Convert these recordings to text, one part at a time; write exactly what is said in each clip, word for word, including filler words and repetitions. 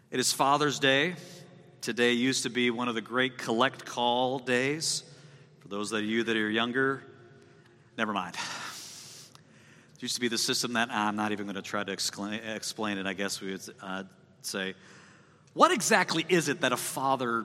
It is Father's Day. Today used to be one of the great collect call days. For those of you that are younger, never mind. It used to be the system that I'm not even going to try to explain, explain it. I guess we would uh, say, what exactly is it that a father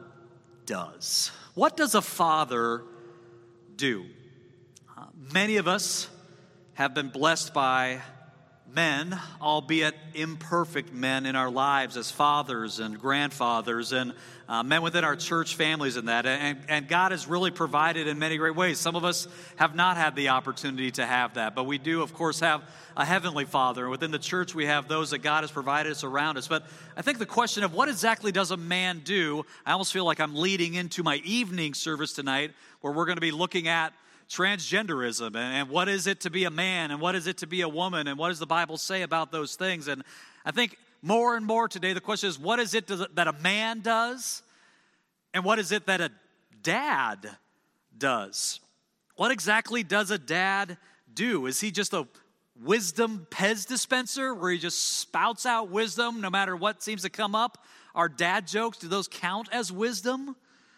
does? What does a father do? Uh, many of us have been blessed by men, albeit imperfect men in our lives as fathers and grandfathers and uh, men within our church families and that. And, and God has really provided in many great ways. Some of us have not had the opportunity to have that, but we do, of course, have a heavenly Father. Within the church, we have those that God has provided us around us. But I think the question of what exactly does a man do, I almost feel like I'm leading into my evening service tonight, where we're going to be looking at transgenderism and, and what is it to be a man and what is it to be a woman and what does the Bible say about those things. And I think more and more today the question is, what is it that a man does and what is it that a dad does? What exactly does a dad do? Is he just a wisdom Pez dispenser where he just spouts out wisdom no matter what seems to come up? Are dad jokes, do those count as wisdom?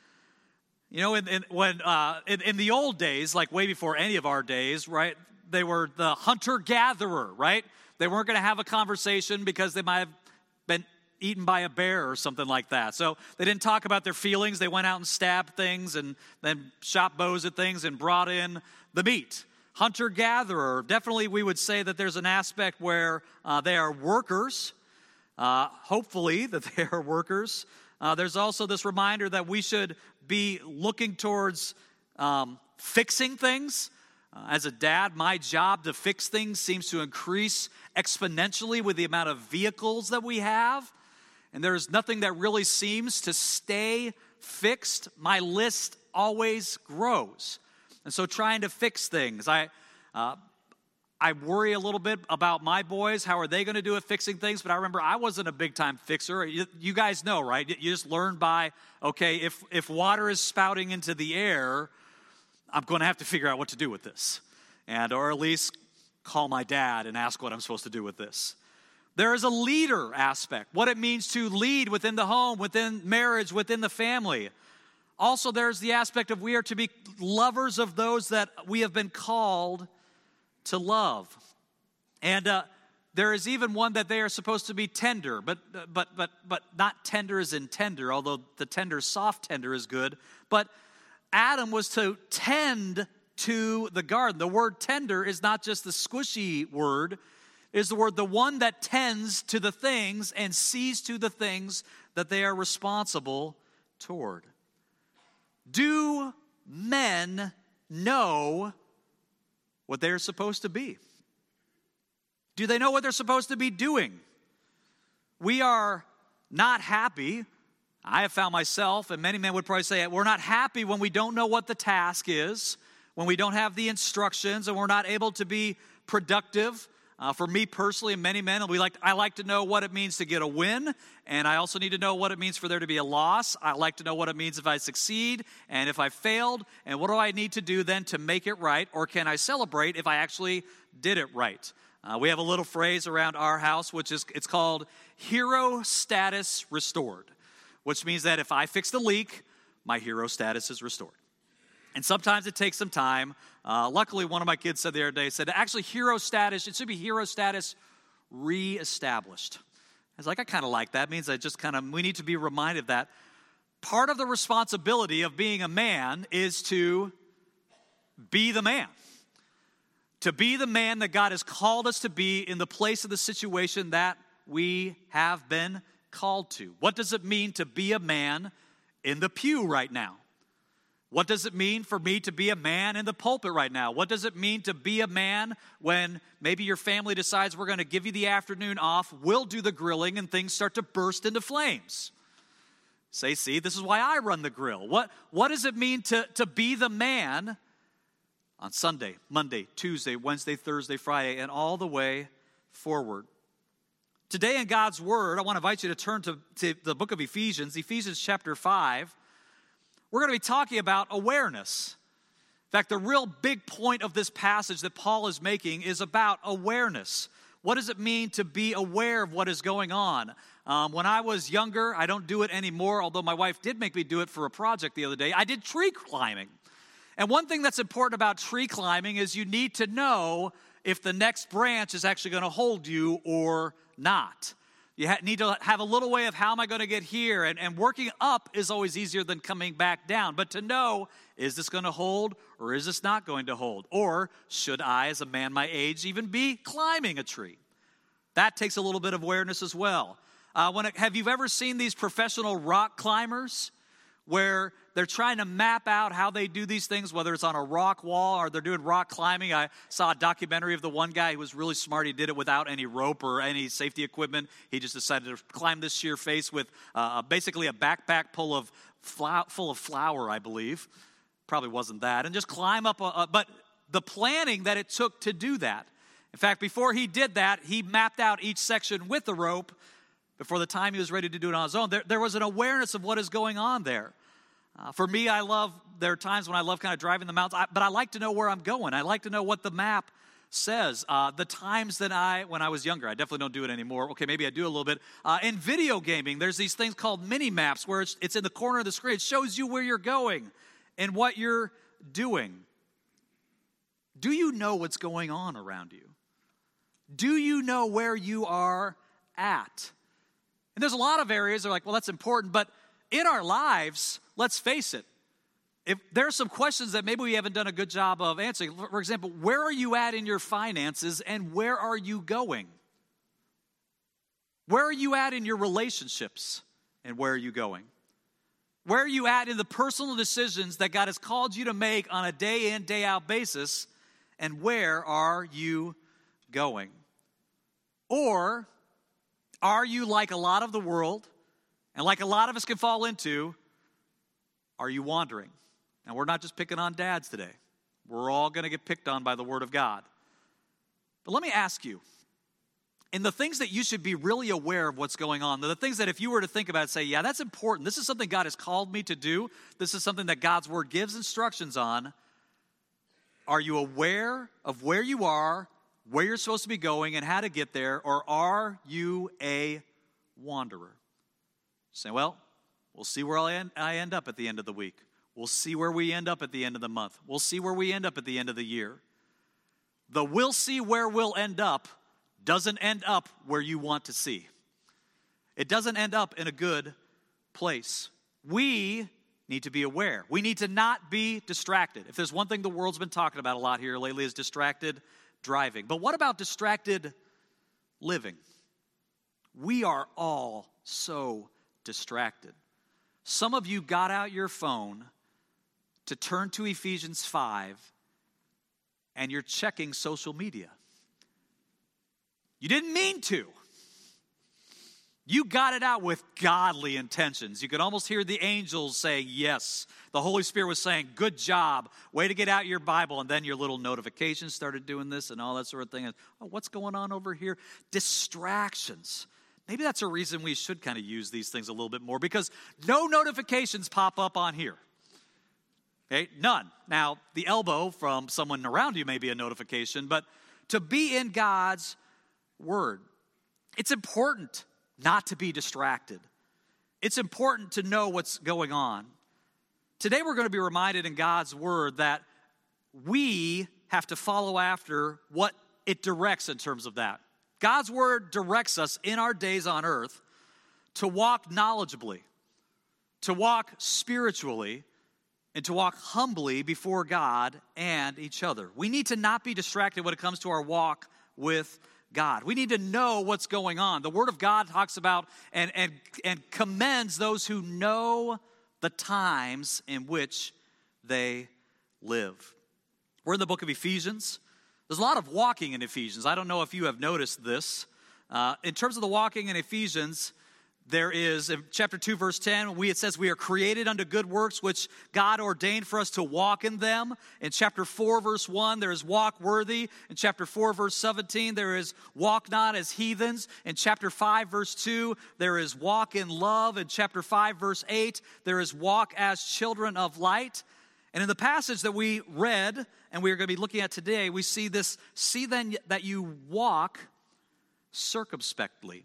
You know, in, in, when uh, in, in the old days, like way before any of our days, right, they were the hunter-gatherer, right? They weren't going to have a conversation because they might have been eaten by a bear or something like that. So they didn't talk about their feelings. They went out and stabbed things and then shot bows at things and brought in the meat. Hunter-gatherer, definitely we would say that there's an aspect where uh, they are workers, uh, hopefully that they are workers. Uh, there's also this reminder that we should be looking towards um, fixing things. Uh, as a dad, my job to fix things seems to increase exponentially with the amount of vehicles that we have. And there's nothing that really seems to stay fixed. My list always grows. And so trying to fix things, I... Uh, I worry a little bit about my boys. How are they going to do at fixing things? But I remember I wasn't a big-time fixer. You, you guys know, right? You just learn by, okay, if, if water is spouting into the air, I'm going to have to figure out what to do with this. And or at least call my dad and ask what I'm supposed to do with this. There is a leader aspect, what it means to lead within the home, within marriage, within the family. Also, there's the aspect of we are to be lovers of those that we have been called to love. And uh, there is even one that they are supposed to be tender, but but but but not tender as in tender, although the tender, soft tender is good. But Adam was to tend to the garden. The word tender is not just the squishy word, it is the word the one that tends to the things and sees to the things that they are responsible toward. Do men know what they're supposed to be? Do they know what they're supposed to be doing? We are not happy. I have found myself, and many men would probably say, we're not happy when we don't know what the task is, when we don't have the instructions, and we're not able to be productive. Uh, for me personally, and many men, we like I like to know what it means to get a win, and I also need to know what it means for there to be a loss. I like to know what it means if I succeed and if I failed, and what do I need to do then to make it right, or can I celebrate if I actually did it right? Uh, we have a little phrase around our house, which is it's called hero status restored, which means that if I fix the leak, my hero status is restored. And sometimes it takes some time. Uh, luckily, one of my kids said the other day, said, actually, hero status, it should be hero status reestablished. I was like, I kind of like that. It means I just kind of, we need to be reminded that part of the responsibility of being a man is to be the man. To be the man that God has called us to be in the place of the situation that we have been called to. What does it mean to be a man in the pew right now? What does it mean for me to be a man in the pulpit right now? What does it mean to be a man when maybe your family decides we're going to give you the afternoon off, we'll do the grilling, and things start to burst into flames? Say, see, this is why I run the grill. What, what does it mean to, to be the man on Sunday, Monday, Tuesday, Wednesday, Thursday, Friday, and all the way forward? Today in God's Word, I want to invite you to turn to, to the book of Ephesians, Ephesians chapter five. We're going to be talking about awareness. In fact, the real big point of this passage that Paul is making is about awareness. What does it mean to be aware of what is going on? Um, when I was younger, I don't do it anymore, although my wife did make me do it for a project the other day. I did tree climbing. And one thing that's important about tree climbing is you need to know if the next branch is actually going to hold you or not. You ha- need to have a little way of how am I going to get here? And, and working up is always easier than coming back down. But to know, is this going to hold or is this not going to hold? Or should I, as a man my age, even be climbing a tree? That takes a little bit of awareness as well. Uh, when it, have you ever seen these professional rock climbers where they're trying to map out how they do these things, whether it's on a rock wall or they're doing rock climbing? I saw a documentary of the one guy who was really smart. He did it without any rope or any safety equipment. He just decided to climb this sheer face with uh, basically a backpack full of, flour, full of flour, I believe. Probably wasn't that. And just climb up. A, a, but the planning that it took to do that. In fact, before he did that, he mapped out each section with the rope. Before the time he was ready to do it on his own, there, there was an awareness of what is going on there. Uh, for me, I love, there are times when I love kind of driving the mountains, I, but I like to know where I'm going. I like to know what the map says. Uh, the times that I, when I was younger, I definitely don't do it anymore. Okay, maybe I do a little bit. Uh, in video gaming, there's these things called mini maps where it's, it's in the corner of the screen. It shows you where you're going and what you're doing. Do you know what's going on around you? Do you know where you are at? And there's a lot of areas that are like, well, that's important, but in our lives, let's face it, if there are some questions that maybe we haven't done a good job of answering. For example, where are you at in your finances and where are you going? Where are you at in your relationships and where are you going? Where are you at in the personal decisions that God has called you to make on a day in, day out basis, and where are you going? Or are you like a lot of the world, and like a lot of us can fall into, are you wandering? And we're not just picking on dads today. We're all going to get picked on by the Word of God. But let me ask you, in the things that you should be really aware of what's going on, the things that if you were to think about it, say, yeah, that's important. This is something God has called me to do. This is something that God's Word gives instructions on. Are you aware of where you are, where you're supposed to be going and how to get there, or are you a wanderer? Say, well, we'll see where I end, I end up at the end of the week. We'll see where we end up at the end of the month. We'll see where we end up at the end of the year. The we'll see where we'll end up doesn't end up where you want to see. It doesn't end up in a good place. We need to be aware. We need to not be distracted. If there's one thing the world's been talking about a lot here lately is distracted driving. But what about distracted living? We are all so distracted. Some of you got out your phone to turn to Ephesians five and you're checking social media. You didn't mean to. You got it out with godly intentions. You could almost hear the angels saying, yes. The Holy Spirit was saying, good job. Way to get out your Bible. And then your little notifications started doing this and all that sort of thing. Oh, what's going on over here? Distractions. Maybe that's a reason we should kind of use these things a little bit more, because no notifications pop up on here. Okay, none. Now, the elbow from someone around you may be a notification, but to be in God's Word, it's important not to be distracted. It's important to know what's going on. Today we're going to be reminded in God's Word that we have to follow after what it directs in terms of that. God's Word directs us in our days on earth to walk knowledgeably, to walk spiritually, and to walk humbly before God and each other. We need to not be distracted when it comes to our walk with God. We need to know what's going on. The Word of God talks about and, and, and commends those who know the times in which they live. We're in the book of Ephesians. There's a lot of walking in Ephesians. I don't know if you have noticed this. Uh, in terms of the walking in Ephesians, there is, in chapter two, verse ten, we, it says, we are created unto good works, which God ordained for us to walk in them. In chapter four, verse one, there is walk worthy. In chapter four, verse seventeen, there is walk not as heathens. In chapter five, verse two, there is walk in love. In chapter five, verse eight, there is walk as children of light. And in the passage that we read, and we are going to be looking at today, we see this, see then that you walk circumspectly.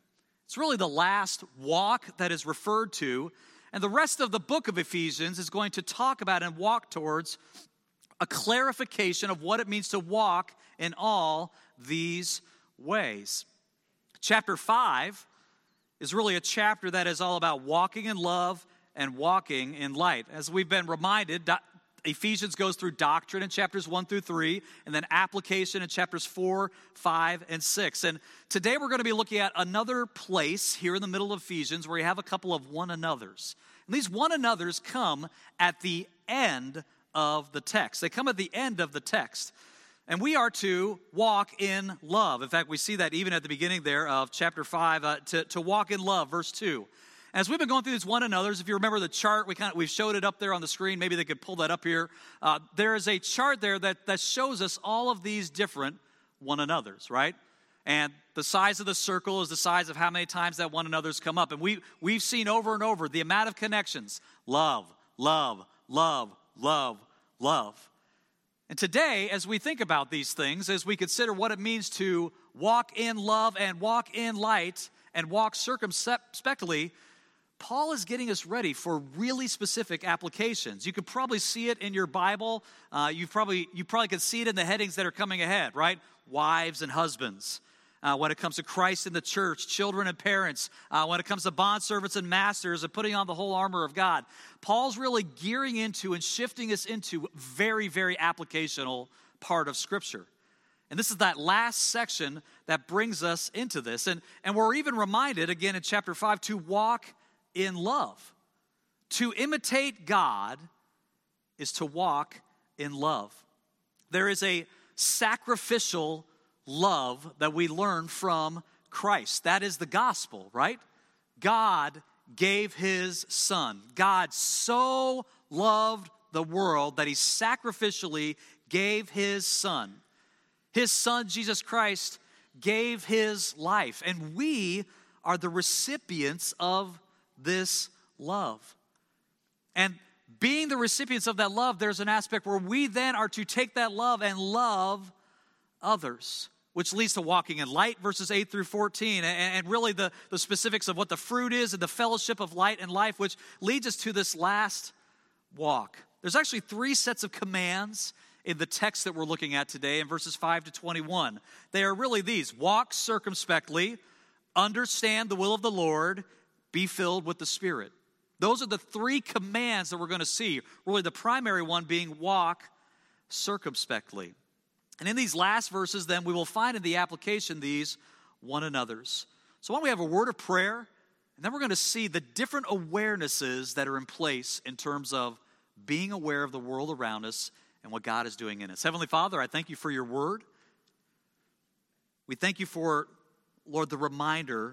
It's really the last walk that is referred to, and the rest of the book of Ephesians is going to talk about and walk towards a clarification of what it means to walk in all these ways. Chapter five is really a chapter that is all about walking in love and walking in light. As we've been reminded, Ephesians goes through doctrine in chapters one through three, and then application in chapters four, five, and six. And today we're going to be looking at another place here in the middle of Ephesians where you have a couple of one another's. And these one another's come at the end of the text. They come at the end of the text. And we are to walk in love. In fact, we see that even at the beginning there of chapter five, uh, to, to walk in love, verse two. As we've been going through these one another's, if you remember the chart, we kind of we showed it up there on the screen. Maybe they could pull that up here. Uh, there is a chart there that, that shows us all of these different one another's, right? And the size of the circle is the size of how many times that one another's come up. And we, we've seen over and over the amount of connections. Love, love, love, love, love. And today, as we think about these things, as we consider what it means to walk in love and walk in light and walk circumspectly, Paul is getting us ready for really specific applications. You could probably see it in your Bible. Uh, you probably you probably could see it in the headings that are coming ahead, right? Wives and husbands. Uh, when it comes to Christ and the church, children and parents, uh, when it comes to bondservants and masters and putting on the whole armor of God. Paul's really gearing into and shifting us into very, very applicational part of Scripture. And this is that last section that brings us into this. And, and we're even reminded, again in chapter five, to walk in love. To imitate God is to walk in love. There is a sacrificial love that we learn from Christ. That is the gospel, right? God gave his son. God so loved the world that he sacrificially gave his son. His son, Jesus Christ, gave his life. And we are the recipients of this love. And being the recipients of that love, there's an aspect where we then are to take that love and love others, which leads to walking in light, verses eight through fourteen, and, and really the, the specifics of what the fruit is and the fellowship of light and life, which leads us to this last walk. There's actually three sets of commands in the text that we're looking at today in verses five to twenty-one. They are really these: walk circumspectly, understand the will of the Lord, be filled with the Spirit. Those are the three commands that we're going to see, really the primary one being walk circumspectly. And in these last verses, then, we will find in the application these one another's. So why don't we have a word of prayer, and then we're going to see the different awarenesses that are in place in terms of being aware of the world around us and what God is doing in us. Heavenly Father, I thank you for your word. We thank you for, Lord, the reminder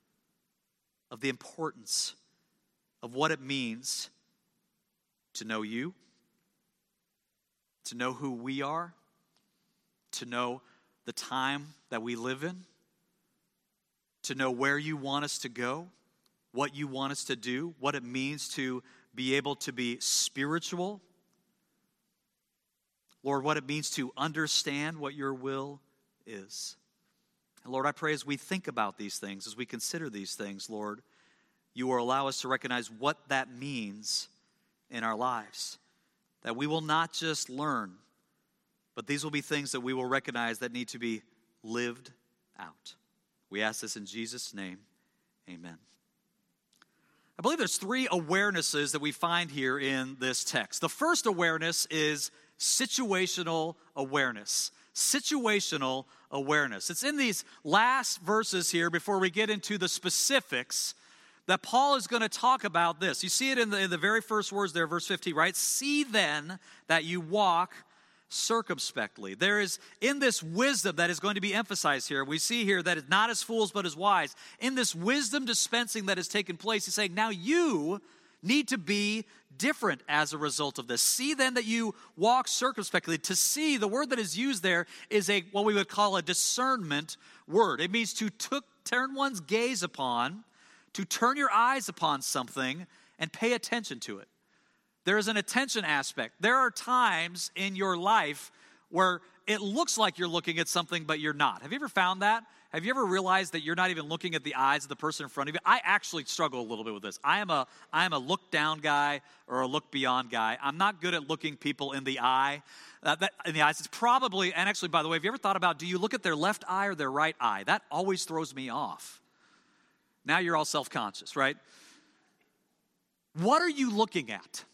of the importance of what it means to know you, to know who we are, to know the time that we live in, to know where you want us to go, what you want us to do, what it means to be able to be spiritual. Lord, what it means to understand what your will is. And Lord, I pray as we think about these things, as we consider these things, Lord, you will allow us to recognize what that means in our lives. That we will not just learn, but these will be things that we will recognize that need to be lived out. We ask this in Jesus' name. Amen. I believe there's three awarenesses that we find here in this text. The first awareness is situational awareness. Situational awareness. It's in these last verses here before we get into the specifics that Paul is going to talk about this. You see it in the, in the very first words there, verse fifteen, right? See then that you walk circumspectly. There is, in this wisdom that is going to be emphasized here, we see here that it's not as fools but as wise. In this wisdom dispensing that has taken place, he's saying, now you need to be different as a result of this. See then that you walk circumspectly. To see, the word that is used there is a what we would call a discernment word. It means to took, turn one's gaze upon, to turn your eyes upon something and pay attention to it. There is an attention aspect. There are times in your life where it looks like you're looking at something, but you're not. Have you ever found that? Have you ever realized that you're not even looking at the eyes of the person in front of you? I actually struggle a little bit with this. I am a I am a look down guy or a look beyond guy. I'm not good at looking people in the eye. Uh, that, in the eyes, it's probably, and actually, by the way, have you ever thought about, do you look at their left eye or their right eye? That always throws me off. Now you're all self-conscious, right? What are you looking at?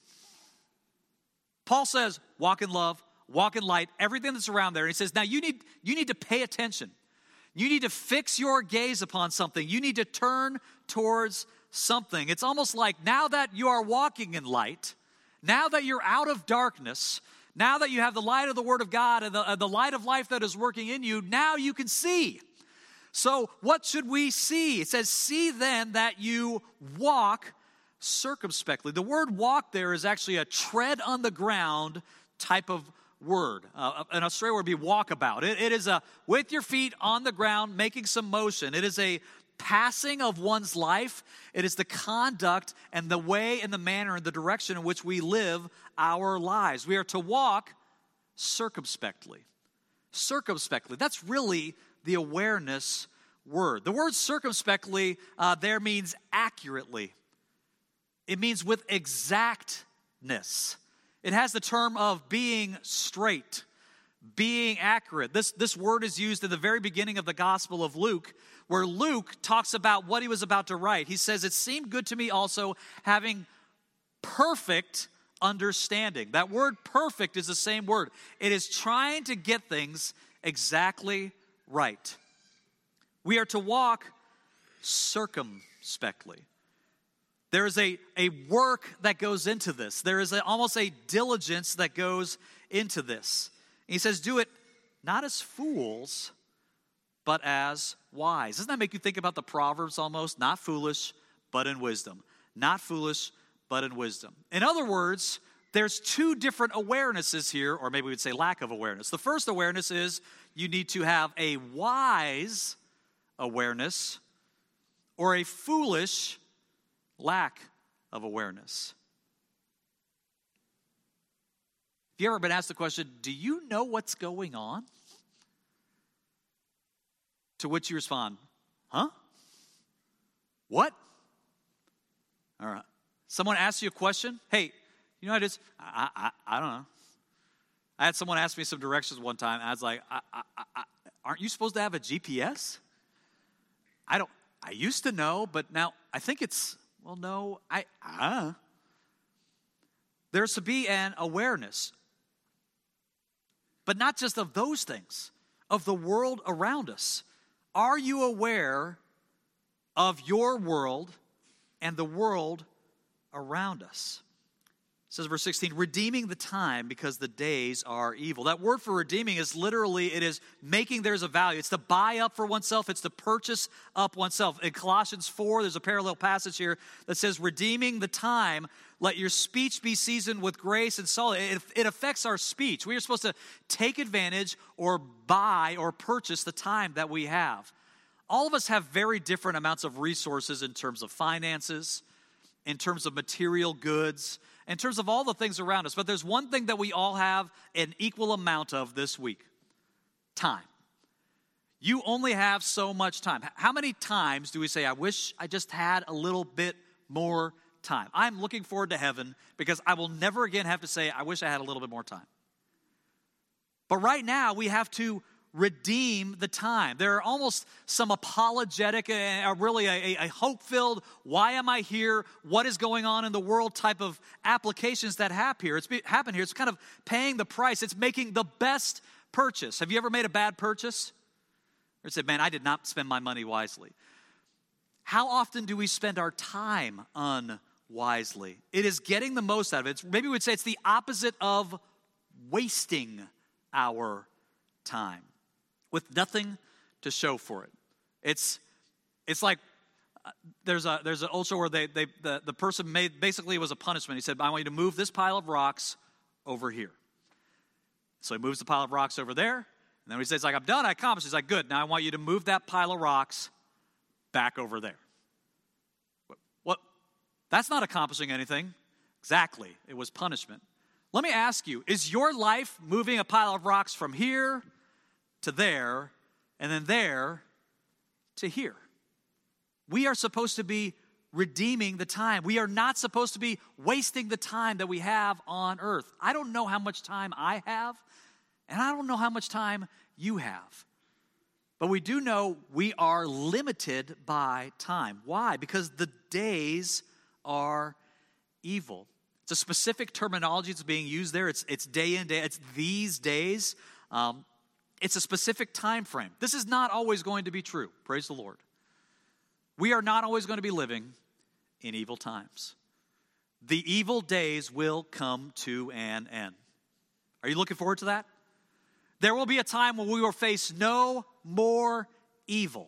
Paul says, walk in love, walk in light, everything that's around there. And he says, now you need you need to pay attention. You need to fix your gaze upon something. You need to turn towards something. It's almost like now that you are walking in light, now that you're out of darkness, now that you have the light of the Word of God and the, uh, the light of life that is working in you, now you can see. So what should we see? It says, see then that you walk circumspectly. The word walk there is actually a tread on the ground type of word. Uh, an Australian word would be walkabout. It, it is a with your feet on the ground, making some motion. It is a passing of one's life. It is the conduct and the way and the manner and the direction in which we live our lives. We are to walk circumspectly. Circumspectly. That's really the awareness word. The word circumspectly uh, there means accurately. It means with exactness. It has the term of being straight, being accurate. This, this word is used in the very beginning of the Gospel of Luke, where Luke talks about what he was about to write. He says, it seemed good to me also having perfect understanding. That word perfect is the same word. It is trying to get things exactly right. We are to walk circumspectly. There is a, a work that goes into this. There is a, almost a diligence that goes into this. And he says, do it not as fools, but as wise. Doesn't that make you think about the Proverbs almost? Not foolish, but in wisdom. Not foolish, but in wisdom. In other words, there's two different awarenesses here, or maybe we'd say lack of awareness. The first awareness is you need to have a wise awareness or a foolish lack of awareness. Have you ever been asked the question, do you know what's going on? To which you respond, huh? What? All right. Someone asks you a question. Hey, you know what it is? I, I, I don't know. I had someone ask me some directions one time. And I was like, I, I, I, aren't you supposed to have a G P S? I don't. I used to know, but now I think it's, well, no, I, uh. There's to be an awareness. But not just of those things, of the world around us. Are you aware of your world and the world around us? It says verse sixteen, redeeming the time because the days are evil. That word for redeeming is literally, it is making theirs a value. It's to buy up for oneself. It's to purchase up oneself. In Colossians four, there's a parallel passage here that says, redeeming the time, let your speech be seasoned with grace and salt. It, it affects our speech. We are supposed to take advantage or buy or purchase the time that we have. All of us have very different amounts of resources in terms of finances, in terms of material goods, in terms of all the things around us. But there's one thing that we all have an equal amount of this week. Time. You only have so much time. How many times do we say, I wish I just had a little bit more time? I'm looking forward to heaven because I will never again have to say, I wish I had a little bit more time. But right now, we have to redeem the time. There are almost some apologetic, uh, really a, a hope-filled, why am I here, what is going on in the world type of applications that happen here. It's happen here. It's kind of paying the price. It's making the best purchase. Have you ever made a bad purchase? Or said, man, I did not spend my money wisely. How often do we spend our time unwisely? It is getting the most out of it. It's, maybe we'd say it's the opposite of wasting our time with nothing to show for it. It's it's like uh, there's a there's an old show where they they the, the person made basically it was a punishment. He said, I want you to move this pile of rocks over here. So he moves the pile of rocks over there, and then he says, like, I'm done, I accomplished. He's like, good, now I want you to move that pile of rocks back over there. What, what? That's not accomplishing anything. Exactly. It was punishment. Let me ask you, is your life moving a pile of rocks from here to there, and then there to hear. We are supposed to be redeeming the time. We are not supposed to be wasting the time that we have on earth. I don't know how much time I have, and I don't know how much time you have. But we do know we are limited by time. Why? Because the days are evil. It's a specific terminology that's being used there. It's, it's day in, day, it's these days. Um, it's a specific time frame. This is not always going to be true. Praise the Lord. We are not always going to be living in evil times. The evil days will come to an end. Are you looking forward to that? There will be a time when we will face no more evil.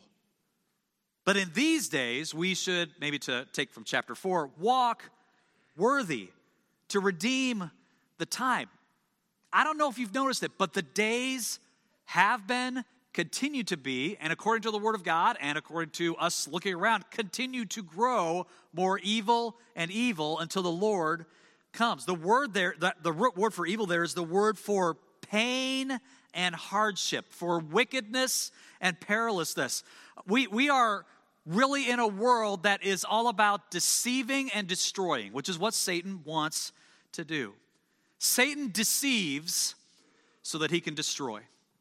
But in these days, we should, maybe to take from chapter four, walk worthy to redeem the time. I don't know if you've noticed it, but the days have been, continue to be, and according to the Word of God and according to us looking around, continue to grow more evil and evil until the Lord comes. The word there, the, the word for evil there is the word for pain and hardship, for wickedness and perilousness. We, we are really in a world that is all about deceiving and destroying, which is what Satan wants to do. Satan deceives so that he can destroy.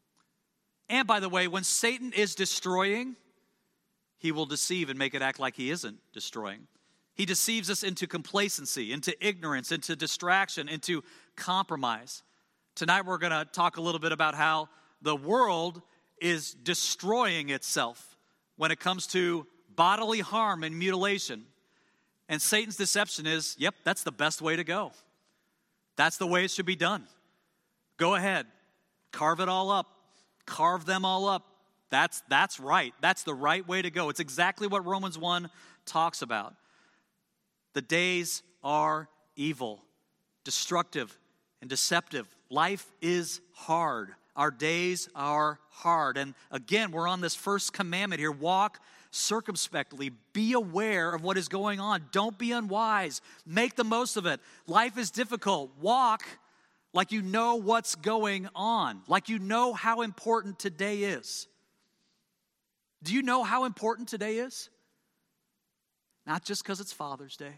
And by the way, when Satan is destroying, he will deceive and make it act like he isn't destroying. He deceives us into complacency, into ignorance, into distraction, into compromise. Tonight we're going to talk a little bit about how the world is destroying itself when it comes to bodily harm and mutilation. And Satan's deception is, yep, that's the best way to go. That's the way it should be done. Go ahead, carve it all up. Carve them all up. That's, that's right. That's the right way to go. It's exactly what Romans one talks about. The days are evil, destructive, and deceptive. Life is hard. Our days are hard. And again, we're on this first commandment here. Walk circumspectly. Be aware of what is going on. Don't be unwise. Make the most of it. Life is difficult. Walk like you know what's going on, like you know how important today is. Do you know how important today is? Not just because it's Father's Day.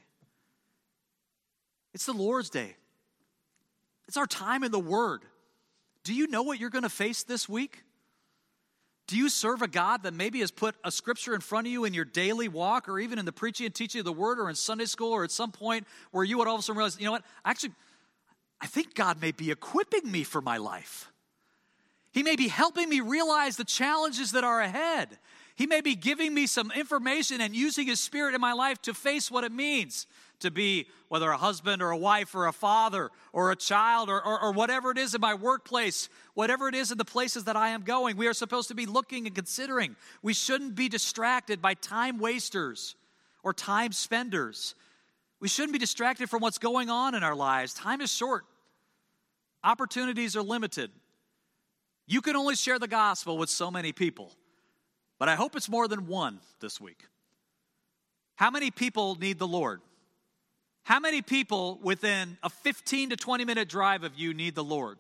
It's the Lord's Day. It's our time in the Word. Do you know what you're going to face this week? Do you serve a God that maybe has put a scripture in front of you in your daily walk, or even in the preaching and teaching of the Word, or in Sunday school, or at some point where you would all of a sudden realize, you know what, actually, I think God may be equipping me for my life. He may be helping me realize the challenges that are ahead. He may be giving me some information and using His Spirit in my life to face what it means to be, whether a husband or a wife or a father or a child or, or, or whatever it is in my workplace, whatever it is in the places that I am going. We are supposed to be looking and considering. We shouldn't be distracted by time wasters or time spenders. We shouldn't be distracted from what's going on in our lives. Time is short. Opportunities are limited. You can only share the gospel with so many people. But I hope it's more than one this week. How many people need the Lord? How many people within a fifteen to twenty minute drive of you need the Lord?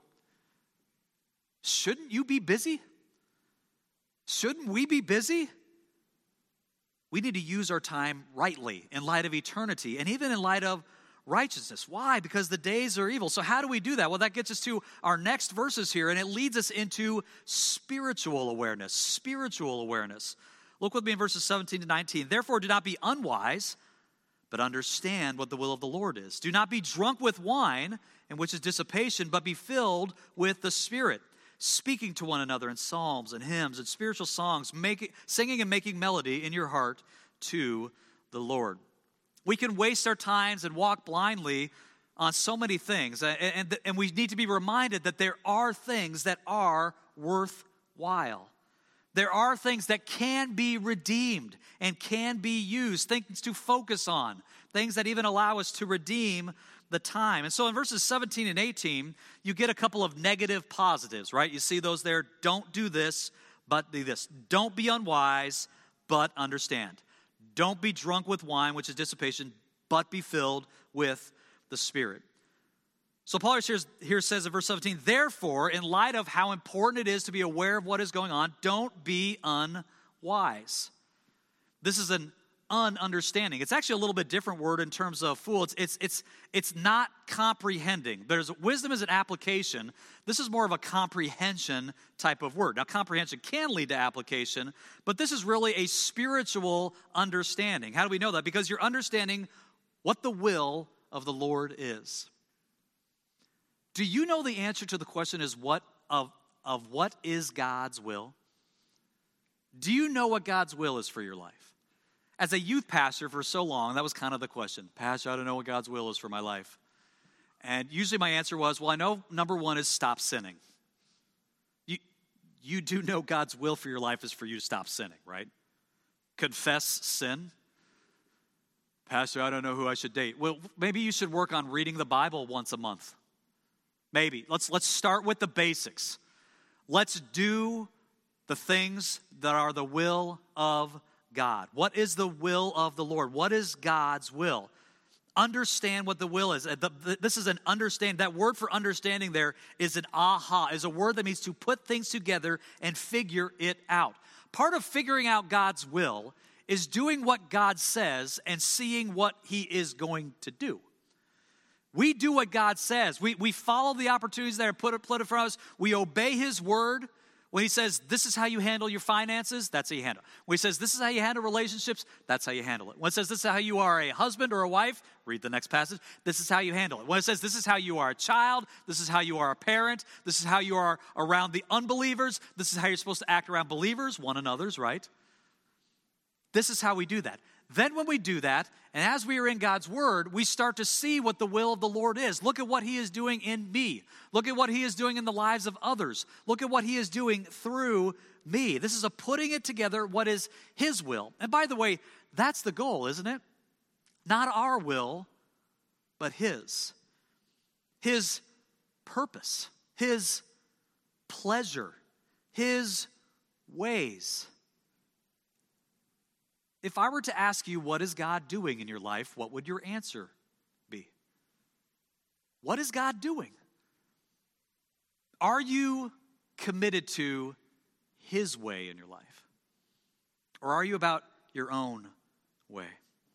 Shouldn't you be busy? Shouldn't we be busy? We need to use our time rightly in light of eternity and even in light of righteousness. Why? Because the days are evil. So how do we do that? Well, that gets us to our next verses here, and it leads us into spiritual awareness. Spiritual awareness. Look with me in verses seventeen to nineteen. Therefore, do not be unwise, but understand what the will of the Lord is. Do not be drunk with wine, in which is dissipation, but be filled with the Spirit, speaking to one another in psalms and hymns and spiritual songs, making, singing and making melody in your heart to the Lord. We can waste our times and walk blindly on so many things, and, and, and we need to be reminded that there are things that are worthwhile. There are things that can be redeemed and can be used, things to focus on, things that even allow us to redeem the time. And so in verses seventeen and eighteen, you get a couple of negative positives, right? You see those there. Don't do this, but do this. Don't be unwise, but understand. Don't be drunk with wine, which is dissipation, but be filled with the Spirit. So Paul here, here says in verse seventeen, therefore, in light of how important it is to be aware of what is going on, don't be unwise. this is an ununderstanding. It's actually a little bit different word in terms of fool. It's, it's, it's, it's not comprehending. There's wisdom is an application. This is more of a comprehension type of word. Now, comprehension can lead to application, but this is really a spiritual understanding. How do we know that? Because you're understanding what the will of the Lord is. Do you know the answer to the question is what of, of what is God's will? Do you know what God's will is for your life? As a youth pastor for so long, that was kind of the question. Pastor, I don't know what God's will is for my life. And usually my answer was, well, I know number one is stop sinning. You, you do know God's will for your life is for you to stop sinning, right? Confess sin. Pastor, I don't know who I should date. Well, maybe you should work on reading the Bible once a month. Maybe. Let's, let's start with the basics. Let's do the things that are the will of God. What is the will of the Lord? What is God's will? Understand what the will is. This is an understand. That word for understanding there is an aha, is a word that means to put things together and figure it out. Part of figuring out God's will is doing what God says and seeing what he is going to do. We do what God says. We, we follow the opportunities that are put, put in front of us. We obey his word. When he says, this is how you handle your finances, that's how you handle it. When he says, this is how you handle relationships, that's how you handle it. When it says, this is how you are a husband or a wife, read the next passage, this is how you handle it. When it says, this is how you are a child, this is how you are a parent, this is how you are around the unbelievers, this is how you're supposed to act around believers, one another's, right? This is how we do that. Then when we do that, and as we are in God's word, we start to see what the will of the Lord is. Look at what he is doing in me. Look at what he is doing in the lives of others. Look at what he is doing through me. This is a putting it together, what is his will. And by the way, that's the goal, isn't it? Not our will, but his. His purpose, his pleasure, his ways. If I were to ask you, what is God doing in your life, what would your answer be? What is God doing? Are you committed to his way in your life? Or are you about your own way?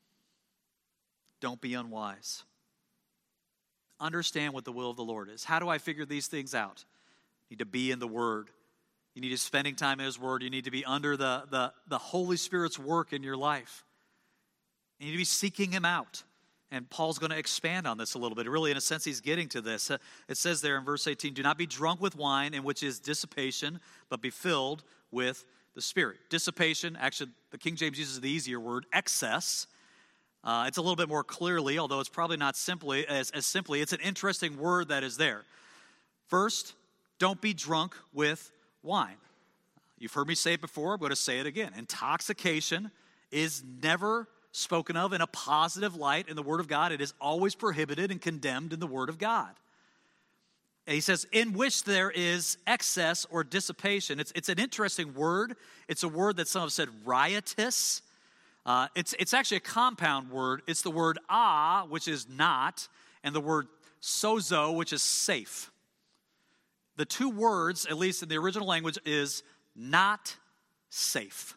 Don't be unwise. Understand what the will of the Lord is. How do I figure these things out? You need to be in the Word. You need to be spending time in his word. You need to be under the, the, the Holy Spirit's work in your life. You need to be seeking him out. And Paul's going to expand on this a little bit. Really, in a sense, he's getting to this. It says there in verse eighteen, do not be drunk with wine, in which is dissipation, but be filled with the Spirit. Dissipation, actually, the King James uses the easier word, excess. Uh, it's a little bit more clearly, although it's probably not simply as, as simply. It's an interesting word that is there. First, don't be drunk with wine. You've heard me say it before. I'm going to say it again. Intoxication is never spoken of in a positive light in the Word of God. It is always prohibited and condemned in the Word of God. And he says, in which there is excess or dissipation. It's, it's an interesting word. It's a word that some have said riotous. Uh, it's, it's actually a compound word. It's the word ah, which is not, and the word sozo, which is safe. The two words, at least in the original language, is not safe.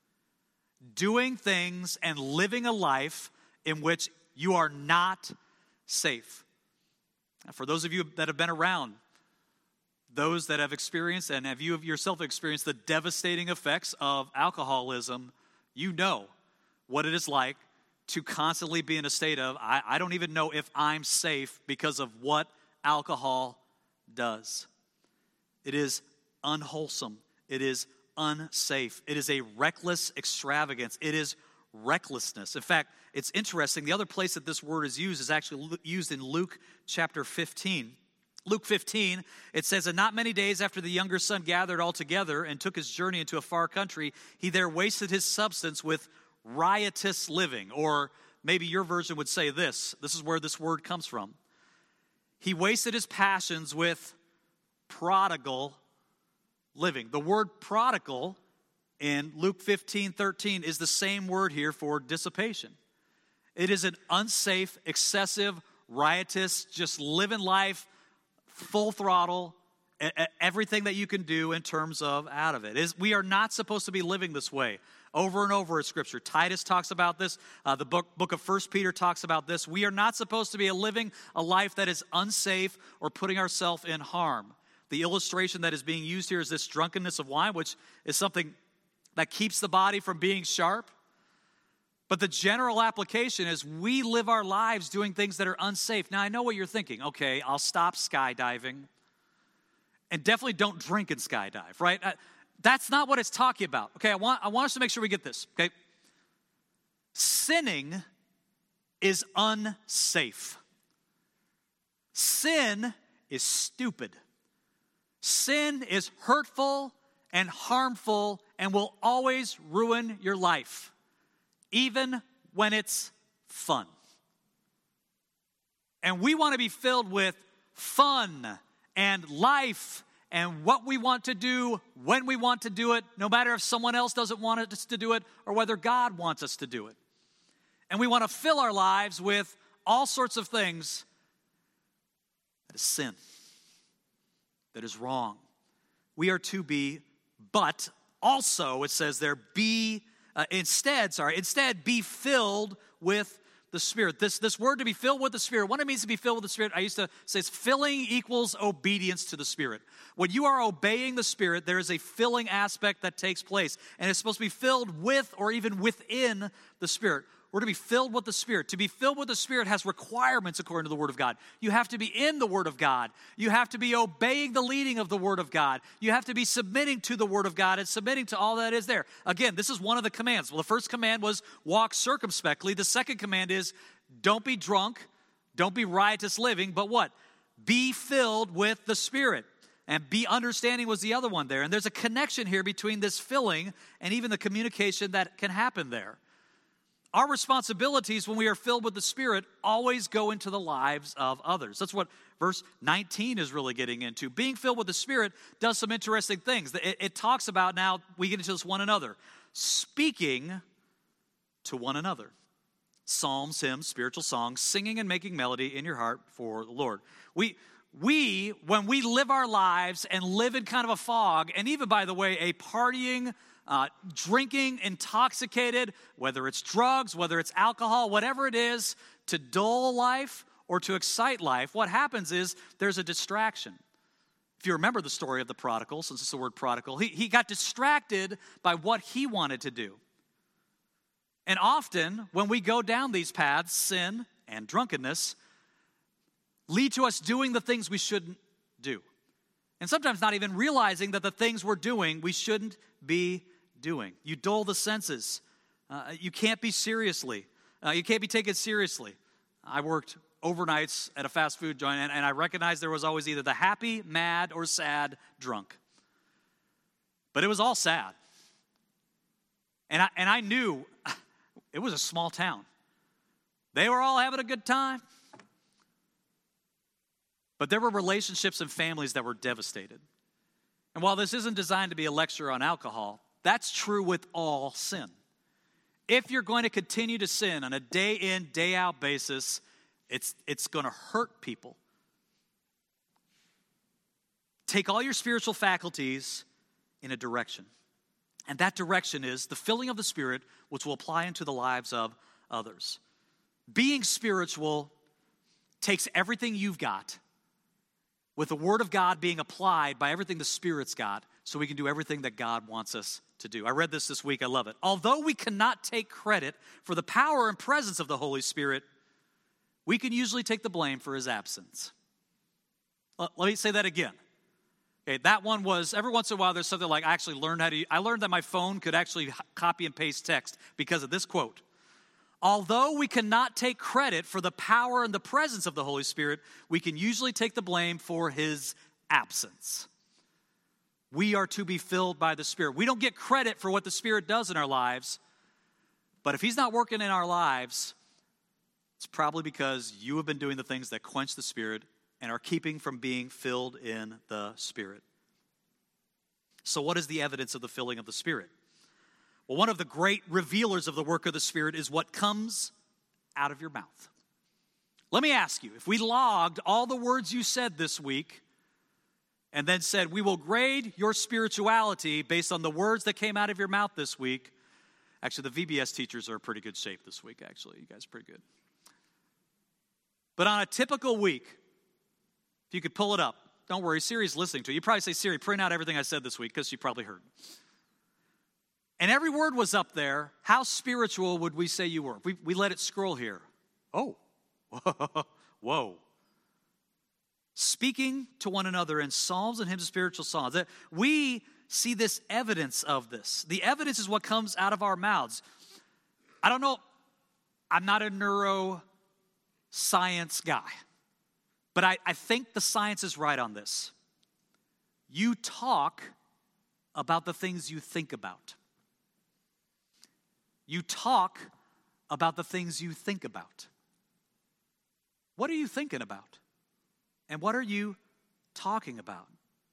Doing things and living a life in which you are not safe. Now, for those of you that have been around, those that have experienced and have you yourself experienced the devastating effects of alcoholism, you know what it is like to constantly be in a state of, I, I don't even know if I'm safe because of what alcohol does. It is unwholesome. It is unsafe. It is a reckless extravagance. It is recklessness. In fact, it's interesting. The other place that this word is used is actually used in Luke chapter fifteen. Luke fifteen, it says, and not many days after the younger son gathered all together and took his journey into a far country, he there wasted his substance with riotous living. Or maybe your version would say this. This is where this word comes from. He wasted his passions with prodigal living. The word prodigal in Luke fifteen thirteen is the same word here for dissipation. It is an unsafe, excessive, riotous, just living life, full throttle, everything that you can do in terms of out of it. Is we are not supposed to be living this way. over and over in Scripture. Titus talks about this. Uh, the book, book of First Peter talks about this. We are not supposed to be living a life that is unsafe or putting ourselves in harm. The illustration that is being used here is this drunkenness of wine, which is something that keeps the body from being sharp. But the general application is we live our lives doing things that are unsafe. Now, I know what you're thinking. Okay, I'll stop skydiving. And definitely don't drink and skydive, right? Uh, that's not what it's talking about. Okay, I want, I want us to make sure we get this, okay? Sinning is unsafe. Sin is stupid. Sin is hurtful and harmful and will always ruin your life, even when it's fun. And we want to be filled with fun and life and what we want to do when we want to do it, no matter if someone else doesn't want us to do it or whether God wants us to do it. And we want to fill our lives with all sorts of things that is sin, that is wrong. We are to be, but also, it says there, be, uh, instead, sorry, instead be filled with the Spirit. This, this word to be filled with the Spirit, what it means to be filled with the Spirit, I used to say it's filling equals obedience to the Spirit. When you are obeying the Spirit, there is a filling aspect that takes place. And it's supposed to be filled with or even within the Spirit. We're to be filled with the Spirit. To be filled with the Spirit has requirements according to the Word of God. You have to be in the Word of God. You have to be obeying the leading of the Word of God. You have to be submitting to the Word of God and submitting to all that is there. Again, this is one of the commands. Well, the first command was walk circumspectly. The second command is don't be drunk, don't be riotous living, but what? Be filled with the Spirit. And be understanding was the other one there. And there's a connection here between this filling and even the communication that can happen there. Our responsibilities when we are filled with the Spirit always go into the lives of others. That's what verse nineteen is really getting into. Being filled with the Spirit does some interesting things. It, it talks about, now we get into this one another, speaking to one another. Psalms, hymns, spiritual songs, singing and making melody in your heart for the Lord. We, we, when we live our lives and live in kind of a fog, and even, by the way, a partying, Uh, drinking, intoxicated, whether it's drugs, whether it's alcohol, whatever it is, to dull life or to excite life, what happens is there's a distraction. If you remember the story of the prodigal, since it's the word prodigal, he, he got distracted by what he wanted to do. And often, when we go down these paths, sin and drunkenness lead to us doing the things we shouldn't do. And sometimes not even realizing that the things we're doing, we shouldn't be doing. You dull the senses. Uh, you can't be seriously. Uh, you can't be taken seriously. I worked overnights at a fast food joint, and, and I recognized there was always either the happy, mad, or sad drunk. But it was all sad. And I, and I knew it was a small town. They were all having a good time. But there were relationships and families that were devastated. And while this isn't designed to be a lecture on alcohol, that's true with all sin. If you're going to continue to sin on a day in, day out basis, it's, it's going to hurt people. Take all your spiritual faculties in a direction. And that direction is the filling of the Spirit, which will apply into the lives of others. Being spiritual takes everything you've got, with the Word of God being applied by everything the Spirit's got, so we can do everything that God wants us to do. I read this this week. I love it. Although we cannot take credit for the power and presence of the Holy Spirit, we can usually take the blame for His absence. Let me say that again. Okay, that one was, every once in a while there's something like, I actually learned how to, I learned that my phone could actually copy and paste text because of this quote. Although we cannot take credit for the power and the presence of the Holy Spirit, we can usually take the blame for His absence. We are to be filled by the Spirit. We don't get credit for what the Spirit does in our lives, but if He's not working in our lives, it's probably because you have been doing the things that quench the Spirit and are keeping from being filled in the Spirit. So what is the evidence of the filling of the Spirit? Well, one of the great revealers of the work of the Spirit is what comes out of your mouth. Let me ask you, if we logged all the words you said this week and then said, we will grade your spirituality based on the words that came out of your mouth this week, Actually, the V B S teachers are in pretty good shape this week, actually. You guys are pretty good. But on a typical week, if you could pull it up, don't worry, Siri's listening to you. You probably say, Siri, print out everything I said this week, because she probably heard. And every word was up there. How spiritual would we say you were? We, we let it scroll here. Oh, whoa. Speaking to one another in psalms and hymns and spiritual songs. We see this evidence of this. The evidence is what comes out of our mouths. I don't know, I'm not a neuroscience guy, but I, I think the science is right on this. You talk about the things you think about. You talk about the things you think about. What are you thinking about? And what are you talking about?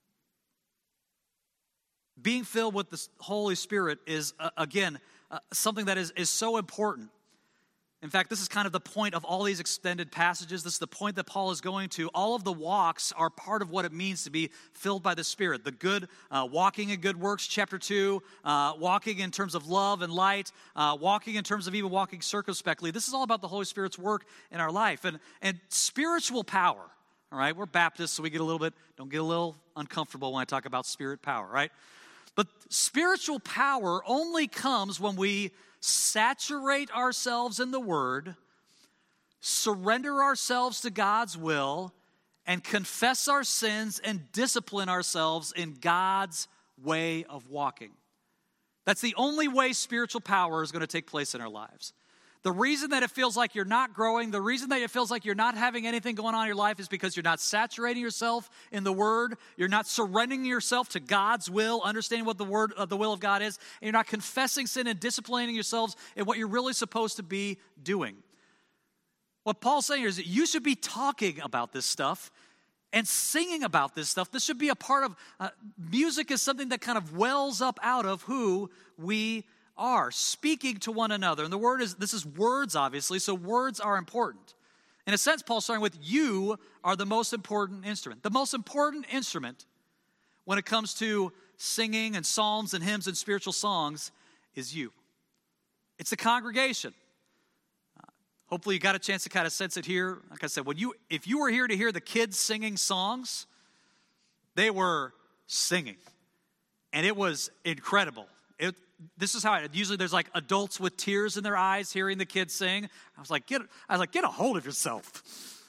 Being filled with the Holy Spirit is, uh, again, uh, something that is, is so important. In fact, this is kind of the point of all these extended passages. This is the point that Paul is going to. All of the walks are part of what it means to be filled by the Spirit. The good, uh, walking in good works, chapter two, uh, walking in terms of love and light, uh, walking in terms of even walking circumspectly. This is all about the Holy Spirit's work in our life. And, and spiritual power, all right? We're Baptists, so we get a little bit, don't get a little uncomfortable when I talk about spirit power, right? But spiritual power only comes when we saturate ourselves in the Word, surrender ourselves to God's will, and confess our sins and discipline ourselves in God's way of walking. That's the only way spiritual power is going to take place in our lives. The reason that it feels like you're not growing, the reason that it feels like you're not having anything going on in your life is because you're not saturating yourself in the Word, you're not surrendering yourself to God's will, understanding what the word, uh, the will of God is, and you're not confessing sin and disciplining yourselves in what you're really supposed to be doing. What Paul's saying here is that you should be talking about this stuff and singing about this stuff. This should be a part of, uh, music is something that kind of wells up out of who we are, speaking to one another. And the word is, this is words, obviously, so words are important. In a sense, Paul's starting with, you are the most important instrument. The most important instrument when it comes to singing and psalms and hymns and spiritual songs is you. It's the congregation. Uh, hopefully you got a chance to kind of sense it here. Like I said, when you, if you were here to hear the kids singing songs, they were singing. And it was incredible. It, this is how it, usually there's like adults with tears in their eyes hearing the kids sing. I was like, get, I was like, get a hold of yourself.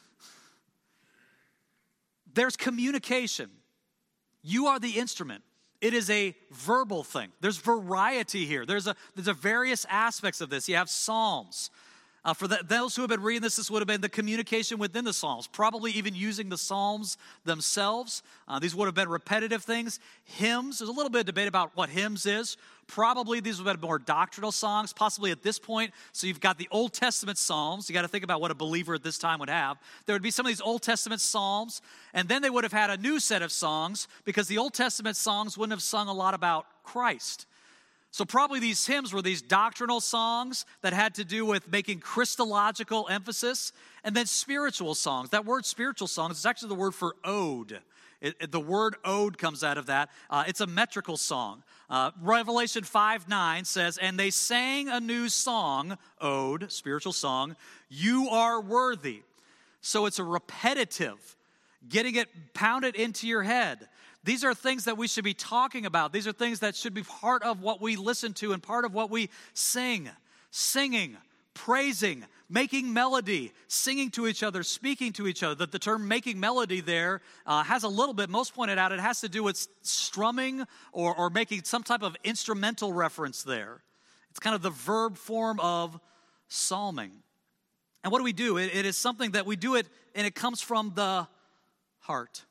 There's communication. You are the instrument. It is a verbal thing. There's variety here. There's a, there's a various aspects of this. You have psalms. Uh, for the, those who have been reading this, this would have been the communication within the Psalms, probably even using the Psalms themselves. Uh, these would have been repetitive things. Hymns, there's a little bit of debate about what hymns is. Probably these would have been more doctrinal songs, possibly at this point. So you've got the Old Testament Psalms. You got to think about what a believer at this time would have. There would be some of these Old Testament Psalms, and then they would have had a new set of songs because the Old Testament songs wouldn't have sung a lot about Christ. So probably these hymns were these doctrinal songs that had to do with making Christological emphasis, and then spiritual songs. That word spiritual songs is actually the word for ode. It, it, the word ode comes out of that. Uh, it's a metrical song. Uh, Revelation five nine says, and they sang a new song, ode, spiritual song, you are worthy. So it's a repetitive, getting it pounded into your head. These are things that we should be talking about. These are things that should be part of what we listen to and part of what we sing. Singing, praising, making melody, singing to each other, speaking to each other. That the term making melody there uh, has a little bit, most pointed out, it has to do with strumming or, or making some type of instrumental reference there. It's kind of the verb form of psalming. And what do we do? It, it is something that we do it, and it comes from the heart.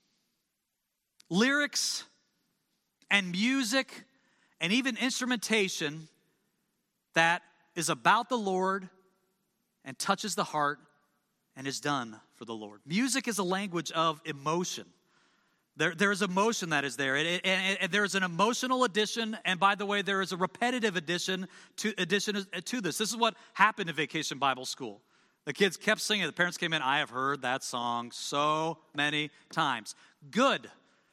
Lyrics and music and even instrumentation that is about the Lord and touches the heart and is done for the Lord. Music is a language of emotion. There, there is emotion that is there. And, and, and there is an emotional addition, and by the way, there is a repetitive addition to, addition to this. This is what happened in Vacation Bible School. The kids kept singing. The parents came in, I have heard that song so many times. Good.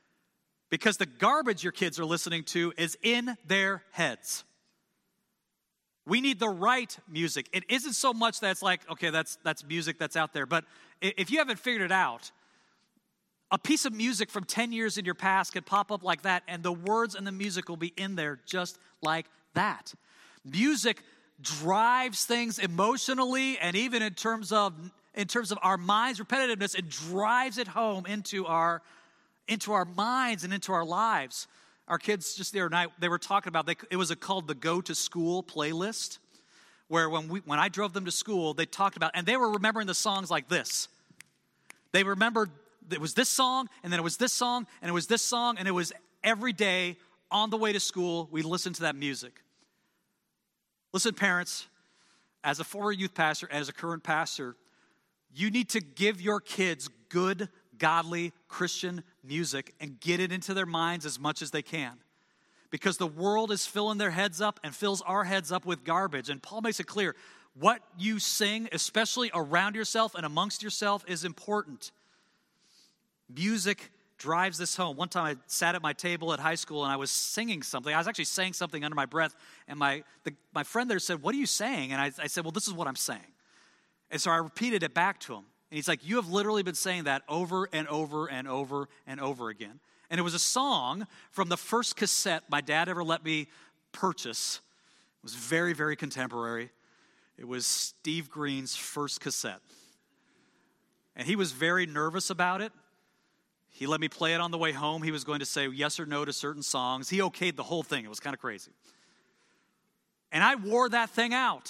Because the garbage your kids are listening to is in their heads. We need the right music. It isn't so much that it's like, okay, that's that's music that's out there. But if you haven't figured it out, a piece of music from ten years in your past could pop up like that, and the words and the music will be in there just like that. Music drives things emotionally, and even in terms of in terms of our minds' repetitiveness, it drives it home into our into our minds and into our lives. Our kids just the other night, they were talking about, they, it was a, called the Go to School playlist, where when we when I drove them to school, they talked about, and they were remembering the songs like this. They remembered it was this song, and then it was this song, and it was this song, and it was every day on the way to school, we listened to that music. Listen, parents, as a former youth pastor, as a current pastor, you need to give your kids good, godly, Christian music and get it into their minds as much as they can. Because the world is filling their heads up and fills our heads up with garbage. And Paul makes it clear, what you sing, especially around yourself and amongst yourself, is important. Music drives this home. One time I sat at my table at high school and I was singing something. I was actually saying something under my breath. And my the, my friend there said, "What are you saying?" And I, I said, "Well, this is what I'm saying." And so I repeated it back to him. And he's like, "You have literally been saying that over and over and over and over again." And it was a song from the first cassette my dad ever let me purchase. It was very, very contemporary. It was Steve Green's first cassette. And he was very nervous about it. He let me play it on the way home. He was going to say yes or no to certain songs. He okayed the whole thing. It was kind of crazy. And I wore that thing out.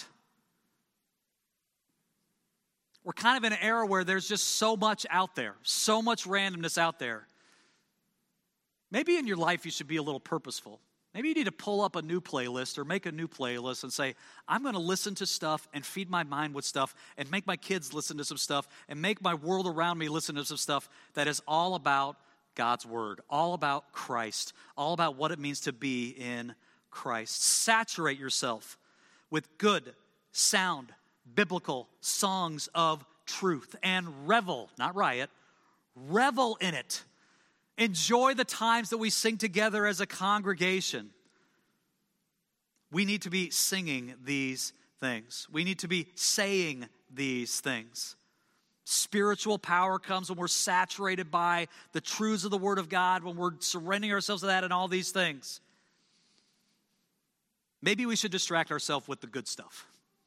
We're kind of in an era where there's just so much out there, so much randomness out there. Maybe in your life you should be a little purposeful. Maybe you need to pull up a new playlist or make a new playlist and say, I'm going to listen to stuff and feed my mind with stuff and make my kids listen to some stuff and make my world around me listen to some stuff that is all about God's word, all about Christ, all about what it means to be in Christ. Saturate yourself with good, sound, biblical songs of truth and revel, not riot, revel in it. Enjoy the times that we sing together as a congregation. We need to be singing these things. We need to be saying these things. Spiritual power comes when we're saturated by the truths of the Word of God, when we're surrendering ourselves to that and all these things. Maybe we should distract ourselves with the good stuff.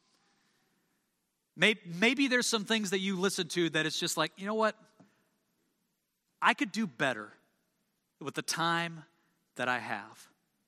Maybe there's some things that you listen to that it's just like, you know what? I could do better with the time that I have.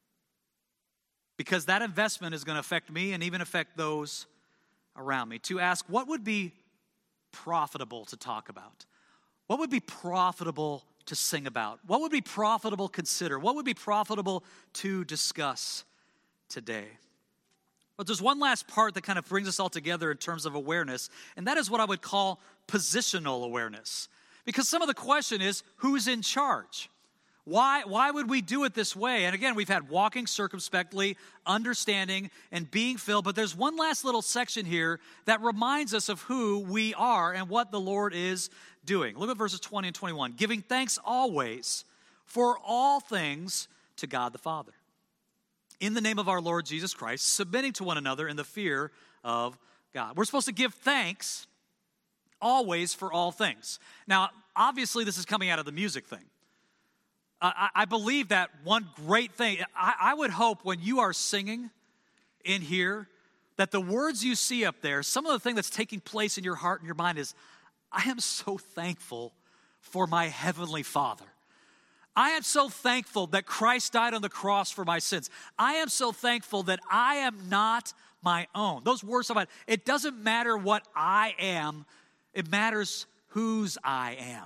Because that investment is going to affect me and even affect those around me. To ask, what would be profitable to talk about? What would be profitable to sing about? What would be profitable to consider? What would be profitable to discuss today? But there's one last part that kind of brings us all together in terms of awareness, and that is what I would call positional awareness. Because some of the question is, who's in charge? Why, why would we do it this way? And again, we've had walking circumspectly, understanding, and being filled. But there's one last little section here that reminds us of who we are and what the Lord is doing. Look at verses twenty and twenty-one. Giving thanks always for all things to God the Father, in the name of our Lord Jesus Christ, submitting to one another in the fear of God. We're supposed to give thanks always for all things. Now, obviously, this is coming out of the music thing. I, I believe that one great thing, I, I would hope when you are singing in here, that the words you see up there, some of the thing that's taking place in your heart and your mind is, I am so thankful for my Heavenly Father. I am so thankful that Christ died on the cross for my sins. I am so thankful that I am not my own. Those words about it doesn't matter what I am, it matters whose I am.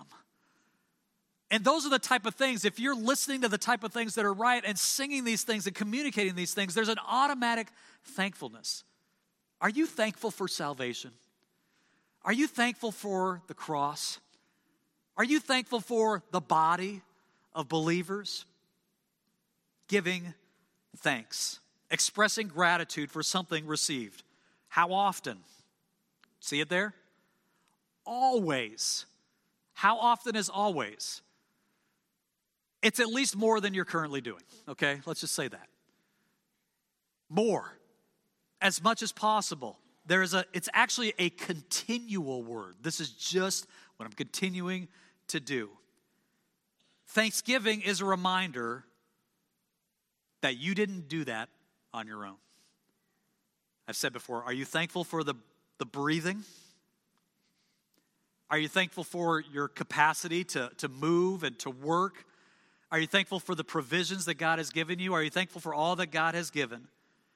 And those are the type of things, if you're listening to the type of things that are right and singing these things and communicating these things, there's an automatic thankfulness. Are you thankful for salvation? Are you thankful for the cross? Are you thankful for the body of believers? Giving thanks, expressing gratitude for something received. How often? See it there? Always. How often is always? It's at least more than you're currently doing, okay? Let's just say that. More. as much as possible. There is a, it's actually a continual word. This is just what I'm continuing to do. Thanksgiving is a reminder that you didn't do that on your own. I've said before, are you thankful for the, the breathing? Are you thankful for your capacity to, to move and to work? Are you thankful for the provisions that God has given you? Are you thankful for all that God has given?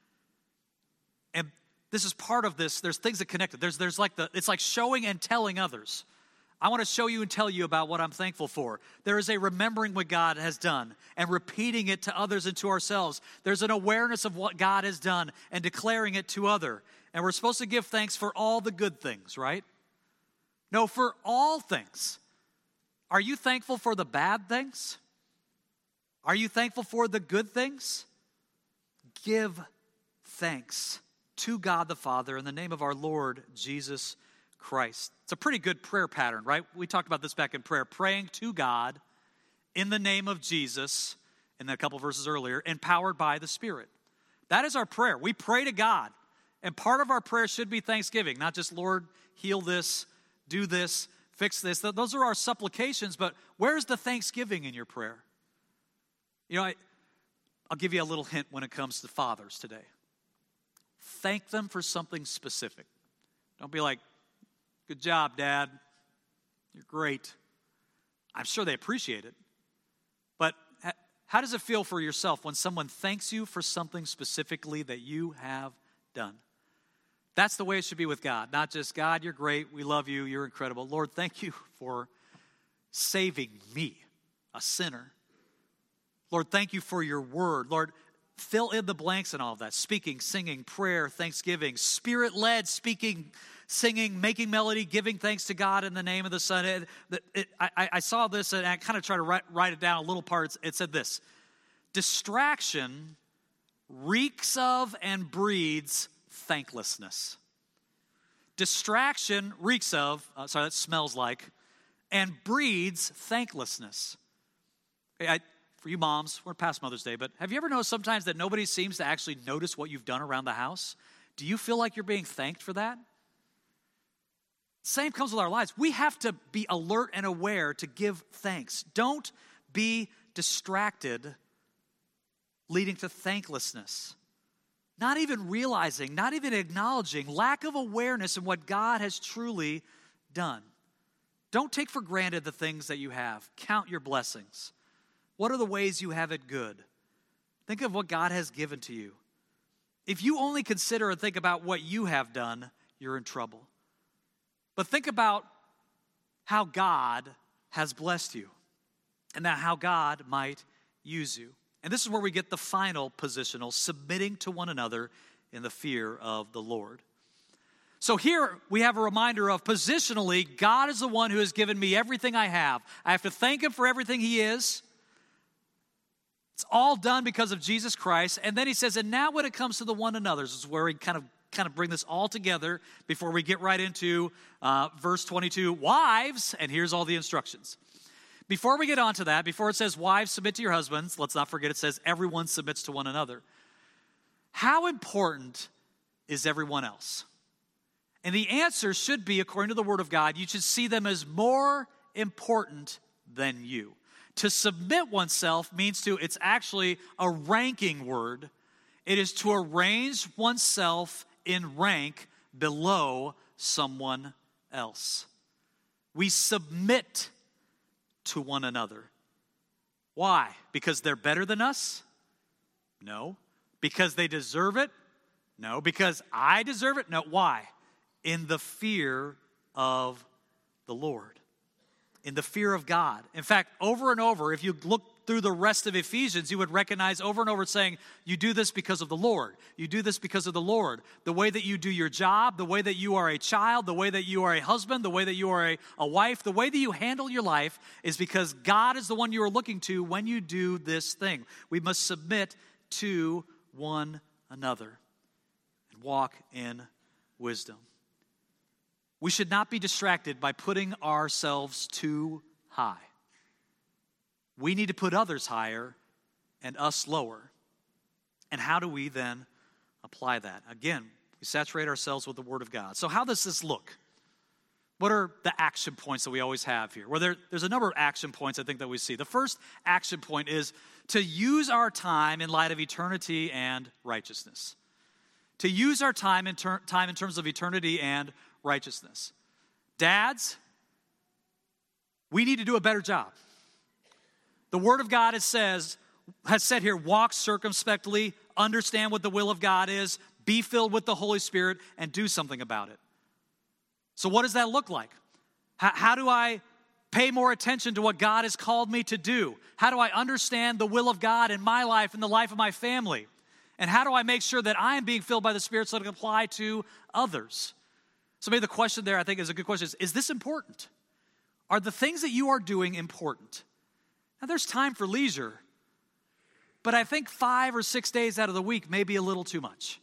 And this is part of this. There's things that connect it. There's, there's like the, it's like showing and telling others. I want to show you and tell you about what I'm thankful for. There is a remembering what God has done and repeating it to others and to ourselves. There's an awareness of what God has done and declaring it to other. And we're supposed to give thanks for all the good things, right? No, for all things. Are you thankful for the bad things? Are you thankful for the good things? Give thanks to God the Father in the name of our Lord Jesus Christ. It's a pretty good prayer pattern, right? We talked about this back in prayer. Praying to God in the name of Jesus, and then a couple verses earlier, empowered by the Spirit. That is our prayer. We pray to God. And part of our prayer should be thanksgiving, not just, Lord, heal this, do this, fix this. Those are our supplications, but where's the thanksgiving in your prayer? You know, I, I'll give you a little hint when it comes to fathers today. Thank them for something specific. Don't be like, good job, Dad. You're great. I'm sure they appreciate it. But how does it feel for yourself when someone thanks you for something specifically that you have done? That's the way it should be with God. Not just, God, you're great. We love you. You're incredible. Lord, thank you for saving me, a sinner. Lord, thank you for your word. Lord, fill in the blanks in all of that. Speaking, singing, prayer, thanksgiving, spirit-led speaking, singing, making melody, giving thanks to God in the name of the Son. It, it, I, I saw this and I kind of tried to write, write it down, a little part. It said this: distraction reeks of and breeds thanklessness. Distraction reeks of, uh, sorry, that smells like, and breeds thanklessness. Hey, I, for you moms, we're past Mother's Day, but have you ever noticed sometimes that nobody seems to actually notice what you've done around the house? Do you feel like you're being thanked for that? Same comes with our lives. We have to be alert and aware to give thanks. Don't be distracted, leading to thanklessness. Not even realizing, not even acknowledging, lack of awareness in what God has truly done. Don't take for granted the things that you have. Count your blessings. What are the ways you have it good? Think of what God has given to you. If you only consider and think about what you have done, you're in trouble. But think about how God has blessed you and that how God might use you. And this is where we get the final positional, submitting to one another in the fear of the Lord. So here we have a reminder of positionally, God is the one who has given me everything I have. I have to thank him for everything he is. It's all done because of Jesus Christ. And then he says, and now when it comes to the one another's, is where we kind of kind of bring this all together before we get right into uh, verse twenty-two. Wives, and here's all the instructions. Before we get on to that, before it says, wives, submit to your husbands, let's not forget it says, everyone submits to one another. How important is everyone else? And the answer should be, according to the Word of God, you should see them as more important than you. To submit oneself means to, it's actually a ranking word. It is to arrange oneself in rank below someone else. We submit to one another. Why? Because they're better than us? No. Because they deserve it? No. Because I deserve it? No. Why? In the fear of the Lord. In the fear of God. In fact, over and over, if you look through the rest of Ephesians, you would recognize over and over saying, you do this because of the Lord. You do this because of the Lord. The way that you do your job, the way that you are a child, the way that you are a husband, the way that you are a, a wife, the way that you handle your life is because God is the one you are looking to when you do this thing. We must submit to one another and walk in wisdom. We should not be distracted by putting ourselves too high. We need to put others higher and us lower. And how do we then apply that? Again, We saturate ourselves with the Word of God. So how does this look? What are the action points that we always have here? Well, there, there's a number of action points I think that we see. The first action point is to use our time in light of eternity and righteousness. To use our time in, ter- time in terms of eternity and righteousness. Dads, we need to do a better job. The Word of God it says, has said here, walk circumspectly, understand what the will of God is, be filled with the Holy Spirit, and do something about it. So what does that look like? How, how do I pay more attention to what God has called me to do? How do I understand the will of God in my life and the life of my family? And how do I make sure that I am being filled by the Spirit so that it can apply to others? So maybe the question there I think is a good question is, is this important? Are the things that you are doing important? Now there's time for leisure, but I think five or six days out of the week may be a little too much.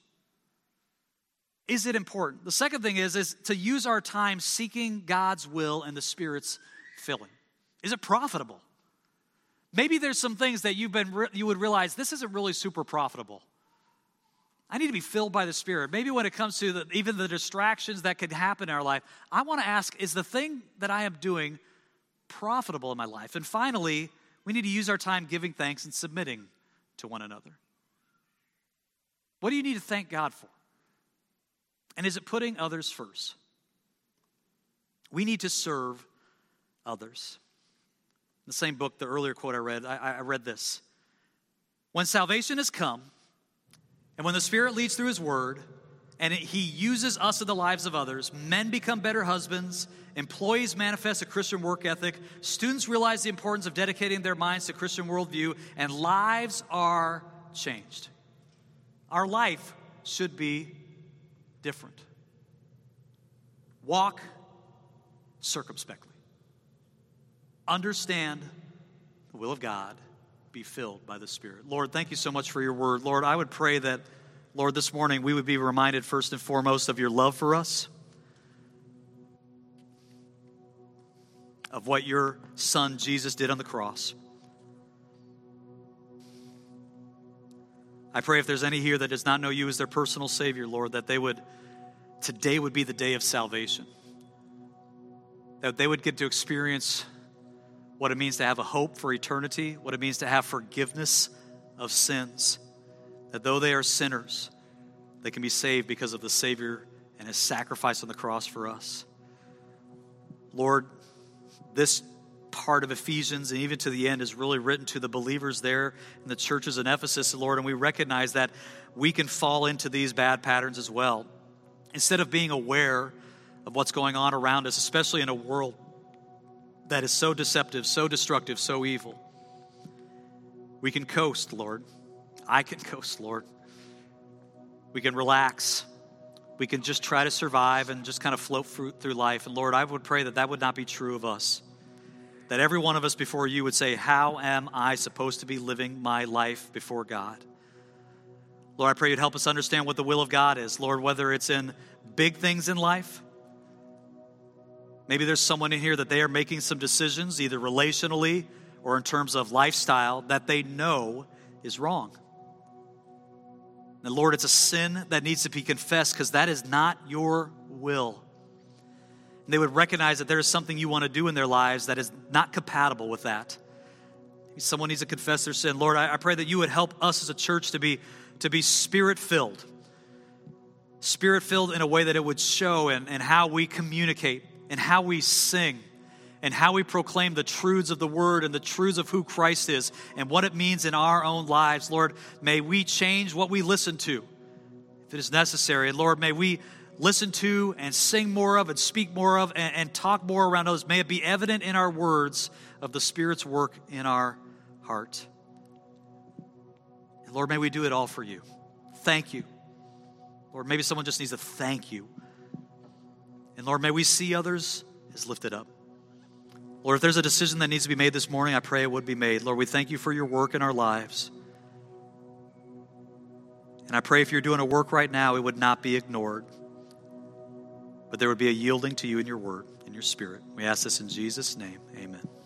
Is it important? The second thing is, is to use our time seeking God's will and the Spirit's filling. Is it profitable? Maybe there's some things that you've been you would realize this isn't really super profitable. I need to be filled by the Spirit. Maybe when it comes to the, even the distractions that could happen in our life, I want to ask, is the thing that I am doing profitable in my life? And finally, we need to use our time giving thanks and submitting to one another. What do you need to thank God for? And is it putting others first? We need to serve others. In the same book, the earlier quote I read, I, I read this. When salvation has come, and when the Spirit leads through His Word, and it, He uses us in the lives of others, men become better husbands, employees manifest a Christian work ethic, students realize the importance of dedicating their minds to Christian worldview, and lives are changed. Our life should be different. Walk circumspectly. Understand the will of God. Be filled by the Spirit. Lord, thank you so much for your word. Lord, I would pray that, Lord, this morning we would be reminded first and foremost of your love for us, of what your Son Jesus did on the cross. I pray if there's any here that does not know you as their personal Savior, Lord, that they would, today would be the day of salvation. That they would get to experience what it means to have a hope for eternity, what it means to have forgiveness of sins. That though they are sinners, they can be saved because of the Savior and His sacrifice on the cross for us. Lord, this part of Ephesians and even to the end is really written to the believers there in the churches in Ephesus, Lord, and we recognize that we can fall into these bad patterns as well. Instead of being aware of what's going on around us, especially in a world that is so deceptive, so destructive, so evil, we can coast, Lord. I can coast, Lord. We can relax. We can just try to survive and just kind of float through life. And Lord, I would pray that that would not be true of us. That every one of us before you would say, how am I supposed to be living my life before God? Lord, I pray you'd help us understand what the will of God is. Lord, whether it's in big things in life, maybe there's someone in here that they are making some decisions, either relationally or in terms of lifestyle, that they know is wrong. And Lord, it's a sin that needs to be confessed because that is not your will. And they would recognize that there is something you want to do in their lives that is not compatible with that. Someone needs to confess their sin. Lord, I, I pray that you would help us as a church to be, to be Spirit-filled. Spirit-filled in a way that it would show in, in how we communicate and how we sing and how we proclaim the truths of the Word and the truths of who Christ is and what it means in our own lives. Lord, may we change what we listen to if it is necessary. And Lord, may we listen to and sing more of and speak more of and, and talk more around others. May it be evident in our words of the Spirit's work in our heart. And Lord, may we do it all for you. Thank you. Lord, maybe someone just needs to thank you. And Lord, may we see others as lifted up. Lord, if there's a decision that needs to be made this morning, I pray it would be made. Lord, we thank you for your work in our lives. And I pray if you're doing a work right now, it would not be ignored, but there would be a yielding to you in your word, in your Spirit. We ask this in Jesus' name. Amen.